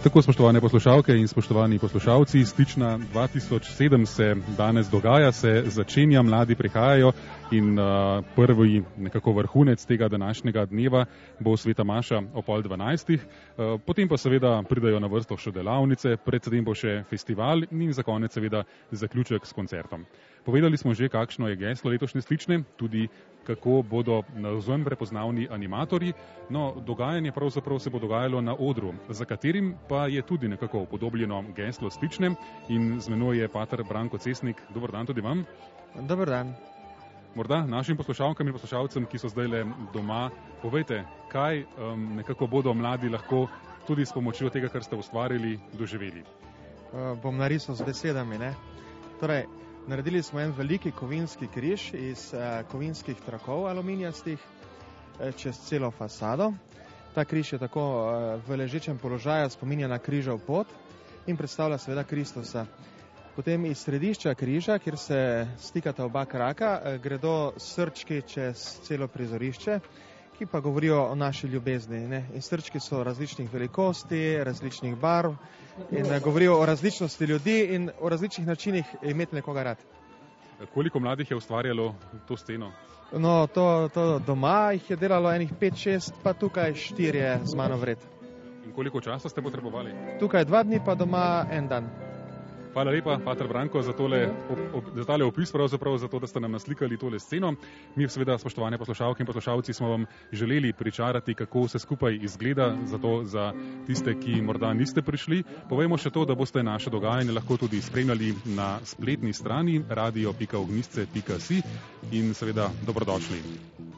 Tako, spoštovane poslušalke in spoštovani poslušalci, Stična 2007 se danes dogaja, se začenja, mladi prihajajo in prvi nekako vrhunec tega današnjega dneva bo sveta maša o 11:30. Potem pa seveda pridajo na vrsto še delavnice, predtem bo še festival in za konec seveda zaključek s koncertom. Povedali smo že, kakšno je geslo letošnje Stične, tudi kako bodo navzven prepoznavni animatorji. No, dogajanje pravzaprav se bo dogajalo na odru, za katerim pa je tudi nekako upodobljeno geslo Stične in z menoj je pater Branko Cesnik. Dober dan tudi vam. Dober dan. Morda našim poslušalkam in poslušalcem, ki so zdajle doma, povejte, kaj nekako bodo mladi lahko tudi s pomočjo tega, kar ste ustvarili, doživeli. Bom narisal z besedami, ne? Torej, naredili smo en veliki kovinski križ iz kovinskih trakov aluminijastih čez celo fasado. Ta križ je tako v ležečem položaju, spominja na križev pot in predstavlja seveda Kristusa. Potem iz središča križa, kjer se stikata oba kraka, gredo srčki čez celo prizorišče, ki pa govorijo o naši ljubezni, ne? In srčki so različnih velikosti, različnih barv in govorijo o različnosti ljudi in o različnih načinih imeti nekoga rad. Koliko mladih je ustvarjalo to sceno? No, to doma jih je delalo enih 5-6, pa tukaj 4 z mano vred. In koliko časa ste potrebovali? Tukaj 2 dni, pa doma 1 dan. Hvala lepa, pater Branko, za tale opis, pravzaprav za to, da ste nam naslikali tole sceno. Mi seveda, spoštovane poslušalke in poslušalci, smo vam želeli pričarati, kako vse skupaj izgleda, zato za tiste, ki morda niste prišli. Povejmo še to, da boste naše dogajanje lahko tudi spremljali na spletni strani radio.ognisce.si in seveda dobrodošli.